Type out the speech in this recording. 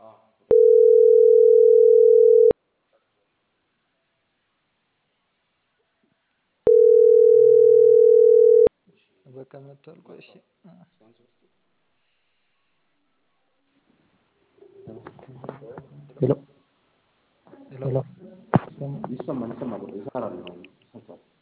በቃ መጥቷል። ቆይ እሺ ሄሎ ሄሎ ሄሎ ይሰማል? ይሰማል ይሰማል ይሰራል ነው